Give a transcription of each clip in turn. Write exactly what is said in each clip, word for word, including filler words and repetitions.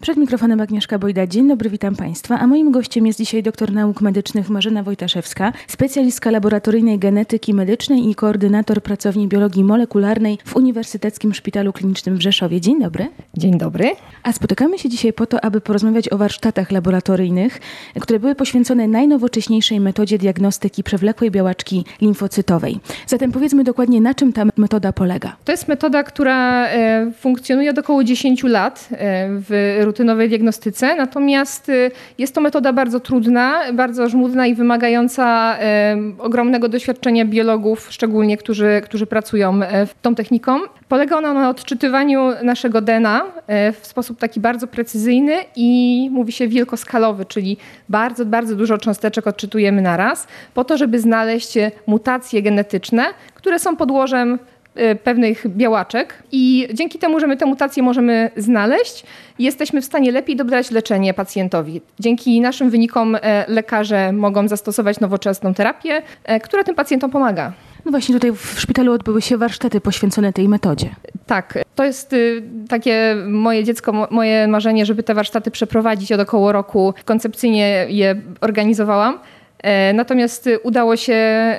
Przed mikrofonem Agnieszka Bojda. Dzień dobry, witam Państwa. A moim gościem jest dzisiaj doktor nauk medycznych Marzena Wojtaszewska, specjalistka laboratoryjnej genetyki medycznej i koordynator pracowni biologii molekularnej w Uniwersyteckim Szpitalu Klinicznym w Rzeszowie. Dzień dobry. Dzień dobry. A spotykamy się dzisiaj po to, aby porozmawiać o warsztatach laboratoryjnych, które były poświęcone najnowocześniejszej metodzie diagnostyki przewlekłej białaczki limfocytowej. Zatem powiedzmy dokładnie, na czym ta metoda polega. To jest metoda, która e, funkcjonuje od około dziesięć lat e, w rutynowej diagnostyce, natomiast jest to metoda bardzo trudna, bardzo żmudna i wymagająca e, ogromnego doświadczenia biologów, szczególnie którzy, którzy pracują w tą techniką. Polega ona na odczytywaniu naszego D N A e, w sposób taki bardzo precyzyjny i mówi się wielkoskalowy, czyli bardzo, bardzo dużo cząsteczek odczytujemy naraz, po to, żeby znaleźć mutacje genetyczne, które są podłożem pewnych białaczek i dzięki temu, że my te mutacje możemy znaleźć, jesteśmy w stanie lepiej dobrać leczenie pacjentowi. Dzięki naszym wynikom lekarze mogą zastosować nowoczesną terapię, która tym pacjentom pomaga. No właśnie tutaj w szpitalu odbyły się warsztaty poświęcone tej metodzie. Tak, to jest takie moje dziecko, moje marzenie, żeby te warsztaty przeprowadzić od około roku. Koncepcyjnie je organizowałam. Natomiast udało się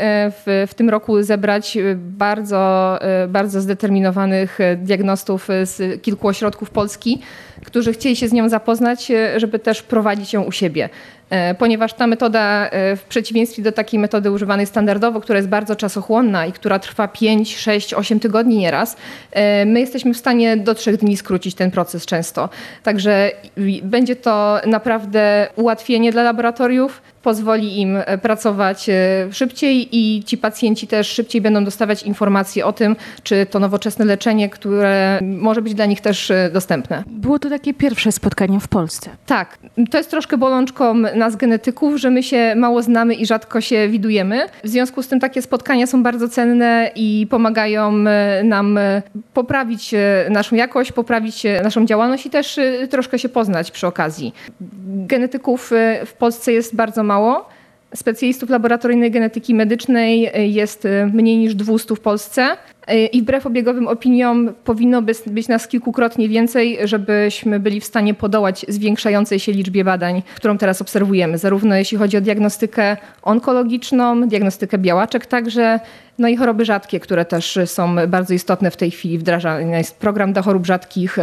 w, w tym roku zebrać bardzo, bardzo zdeterminowanych diagnostów z kilku ośrodków Polski, którzy chcieli się z nią zapoznać, żeby też prowadzić ją u siebie. Ponieważ ta metoda, w przeciwieństwie do takiej metody używanej standardowo, która jest bardzo czasochłonna i która trwa pięć, sześć, osiem tygodni nieraz, my jesteśmy w stanie do trzech dni skrócić ten proces często. Także będzie to naprawdę ułatwienie dla laboratoriów, pozwoli im pracować szybciej i ci pacjenci też szybciej będą dostawać informacje o tym, czy to nowoczesne leczenie, które może być dla nich też dostępne. Było to takie pierwsze spotkanie w Polsce. Tak, to jest troszkę bolączką nas genetyków, że my się mało znamy i rzadko się widujemy. W związku z tym takie spotkania są bardzo cenne i pomagają nam poprawić naszą jakość, poprawić naszą działalność i też troszkę się poznać przy okazji. Genetyków w Polsce jest bardzo mało. Specjalistów laboratoryjnej genetyki medycznej jest mniej niż dwieście w Polsce i wbrew obiegowym opiniom powinno być nas kilkukrotnie więcej, żebyśmy byli w stanie podołać zwiększającej się liczbie badań, którą teraz obserwujemy, zarówno jeśli chodzi o diagnostykę onkologiczną, diagnostykę białaczek także, no i choroby rzadkie, które też są bardzo istotne w tej chwili. Wdrażany jest program dla chorób rzadkich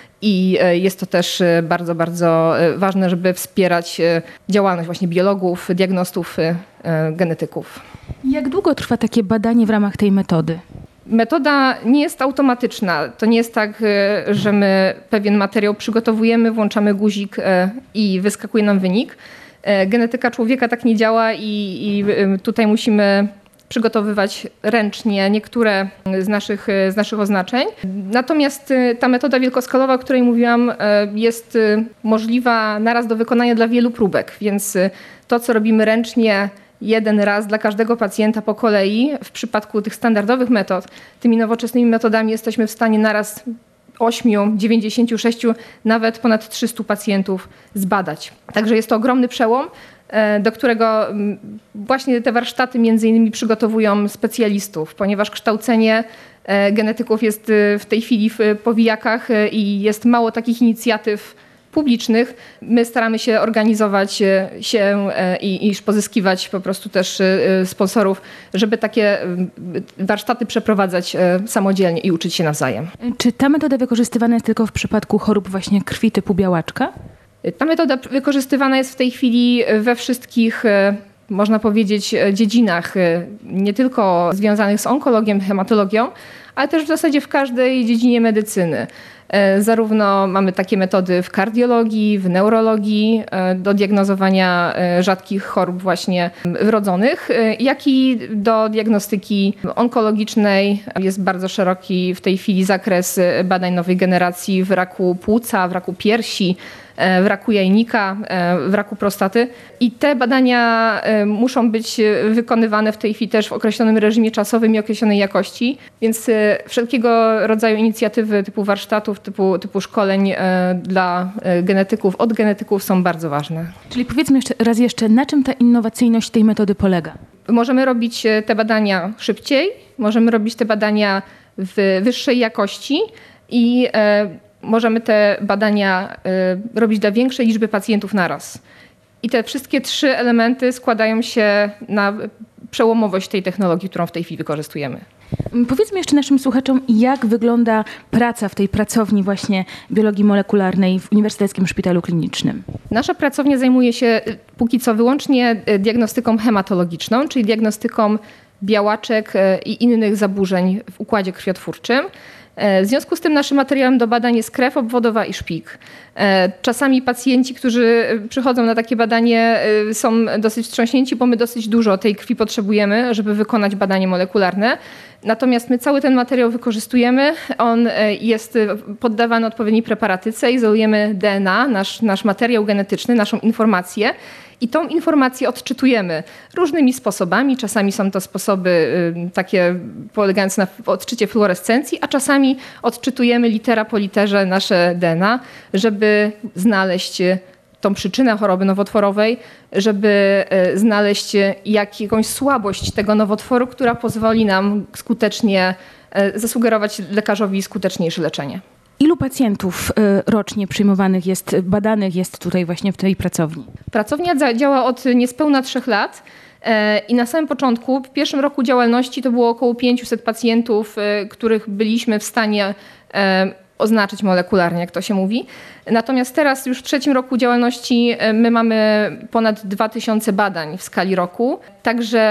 i jest to też bardzo, bardzo ważne, żeby wspierać działalność właśnie biologów, diagnostów, genetyków. Jak długo trwa takie badanie w ramach tej metody? Metoda nie jest automatyczna. To nie jest tak, że my pewien materiał przygotowujemy, włączamy guzik i wyskakuje nam wynik. Genetyka człowieka tak nie działa i, i tutaj musimy przygotowywać ręcznie niektóre z naszych, z naszych oznaczeń. Natomiast ta metoda wielkoskalowa, o której mówiłam, jest możliwa naraz do wykonania dla wielu próbek, więc to, co robimy ręcznie jeden raz dla każdego pacjenta po kolei, w przypadku tych standardowych metod, tymi nowoczesnymi metodami jesteśmy w stanie naraz ośmiu, dziewięćdziesięciu sześciu, nawet ponad trzystu pacjentów zbadać. Także jest to ogromny przełom, do którego właśnie te warsztaty między innymi przygotowują specjalistów, ponieważ kształcenie genetyków jest w tej chwili w powijakach i jest mało takich inicjatyw publicznych. My staramy się organizować się i, i pozyskiwać po prostu też sponsorów, żeby takie warsztaty przeprowadzać samodzielnie i uczyć się nawzajem. Czy ta metoda wykorzystywana jest tylko w przypadku chorób właśnie krwi typu białaczka? Ta metoda wykorzystywana jest w tej chwili we wszystkich, można powiedzieć, dziedzinach, nie tylko związanych z onkologią, hematologią, ale też w zasadzie w każdej dziedzinie medycyny. Zarówno mamy takie metody w kardiologii, w neurologii do diagnozowania rzadkich chorób właśnie wrodzonych, jak i do diagnostyki onkologicznej. Jest bardzo szeroki w tej chwili zakres badań nowej generacji w raku płuca, w raku piersi, w raku jajnika, w raku prostaty. I te badania muszą być wykonywane w tej chwili też w określonym reżimie czasowym i określonej jakości, więc wszelkiego rodzaju inicjatywy typu warsztatów, typu, typu szkoleń dla genetyków, od genetyków są bardzo ważne. Czyli powiedzmy jeszcze raz jeszcze, na czym ta innowacyjność tej metody polega? Możemy robić te badania szybciej, możemy robić te badania w wyższej jakości i możemy te badania robić dla większej liczby pacjentów naraz. I te wszystkie trzy elementy składają się na przełomowość tej technologii, którą w tej chwili wykorzystujemy. Powiedzmy jeszcze naszym słuchaczom, jak wygląda praca w tej pracowni właśnie biologii molekularnej w Uniwersyteckim Szpitalu Klinicznym. Nasza pracownia zajmuje się póki co wyłącznie diagnostyką hematologiczną, czyli diagnostyką białaczek i innych zaburzeń w układzie krwiotwórczym. W związku z tym naszym materiałem do badań jest krew obwodowa i szpik. Czasami pacjenci, którzy przychodzą na takie badanie, są dosyć wstrząśnięci, bo my dosyć dużo tej krwi potrzebujemy, żeby wykonać badanie molekularne. Natomiast my cały ten materiał wykorzystujemy. On jest poddawany odpowiedniej preparatyce, izolujemy D N A, nasz, nasz materiał genetyczny, naszą informację. I tą informację odczytujemy różnymi sposobami. Czasami są to sposoby y, takie polegające na odczycie fluorescencji, a czasami odczytujemy litera po literze nasze D N A, żeby znaleźć tą przyczynę choroby nowotworowej, żeby y, znaleźć jak, jakąś słabość tego nowotworu, która pozwoli nam skutecznie y, zasugerować lekarzowi skuteczniejsze leczenie. Ilu pacjentów rocznie przyjmowanych jest, badanych jest tutaj właśnie w tej pracowni? Pracownia działa od niespełna trzech lat i na samym początku, w pierwszym roku działalności to było około pięciuset pacjentów, których byliśmy w stanie oznaczyć molekularnie, jak to się mówi. Natomiast teraz już w trzecim roku działalności my mamy ponad dwa tysiące badań w skali roku. Także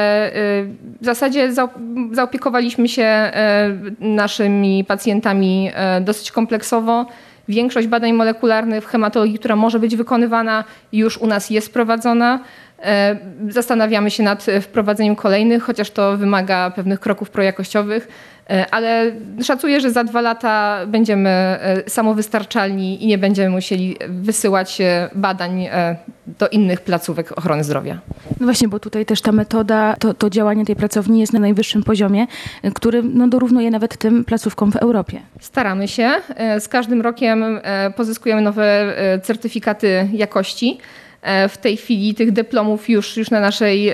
w zasadzie zaopiekowaliśmy się naszymi pacjentami dosyć kompleksowo. Większość badań molekularnych w hematologii, która może być wykonywana, już u nas jest prowadzona. Zastanawiamy się nad wprowadzeniem kolejnych, chociaż to wymaga pewnych kroków projakościowych, ale szacuję, że za dwa lata będziemy samowystarczalni i nie będziemy musieli wysyłać badań do innych placówek ochrony zdrowia. No właśnie, bo tutaj też ta metoda, to, to działanie tej pracowni jest na najwyższym poziomie, który no, dorównuje nawet tym placówkom w Europie. Staramy się. Z każdym rokiem pozyskujemy nowe certyfikaty jakości. W tej chwili tych dyplomów już, już na, naszej,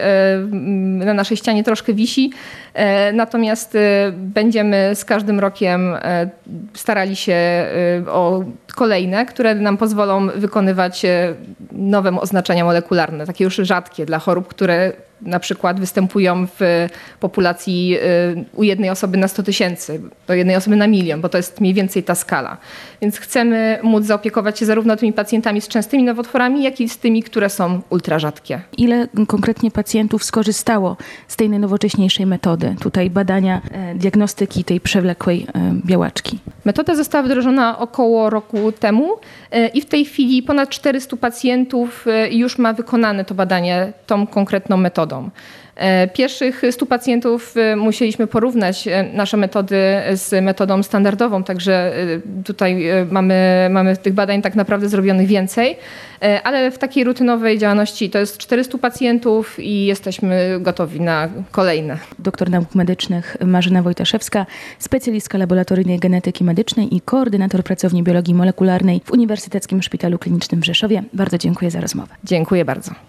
na naszej ścianie troszkę wisi, natomiast będziemy z każdym rokiem starali się o kolejne, które nam pozwolą wykonywać nowe oznaczenia molekularne, takie już rzadkie dla chorób, które na przykład występują w populacji u jednej osoby na sto tysięcy, do jednej osoby na milion, bo to jest mniej więcej ta skala. Więc chcemy móc zaopiekować się zarówno tymi pacjentami z częstymi nowotworami, jak i z tymi, które są ultrarzadkie. Ile konkretnie pacjentów skorzystało z tej najnowocześniejszej metody, tutaj badania diagnostyki tej przewlekłej białaczki? Metoda została wdrożona około roku temu i w tej chwili ponad czterystu pacjentów już ma wykonane to badanie tą konkretną metodą. Pierwszych stu pacjentów musieliśmy porównać nasze metody z metodą standardową, także tutaj mamy, mamy tych badań tak naprawdę zrobionych więcej, ale w takiej rutynowej działalności to jest czterystu pacjentów i jesteśmy gotowi na kolejne. Doktor nauk medycznych Marzena Wojtaszewska, specjalistka laboratoryjnej genetyki medycznej i koordynator pracowni biologii molekularnej w Uniwersyteckim Szpitalu Klinicznym w Rzeszowie. Bardzo dziękuję za rozmowę. Dziękuję bardzo.